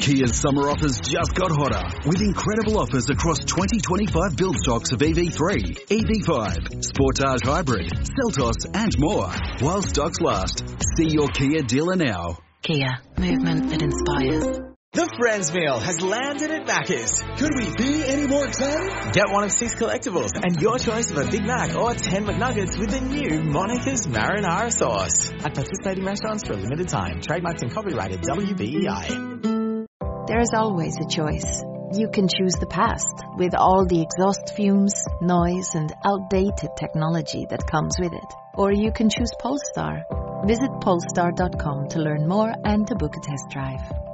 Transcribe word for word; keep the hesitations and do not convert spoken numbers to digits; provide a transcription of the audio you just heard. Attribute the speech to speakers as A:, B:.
A: Kia's summer offers just got hotter with incredible offers across twenty twenty-five build stocks of E V three, E V five, Sportage Hybrid, Seltos and more. While stocks last, see your Kia dealer now.
B: Kia, movement that inspires.
C: The Friends Meal has landed at Macca's.
D: Could we be any more excited?
C: Get one of six collectibles and your choice of a Big Mac or ten McNuggets with the new Monica's Marinara Sauce. At participating restaurants for a limited time. Trademarked and copyrighted W B E I.
E: There is always a choice. You can choose the past, with all the exhaust fumes, noise and outdated technology that comes with it. Or you can choose Polestar. Visit polestar dot com to learn more and to book a test drive.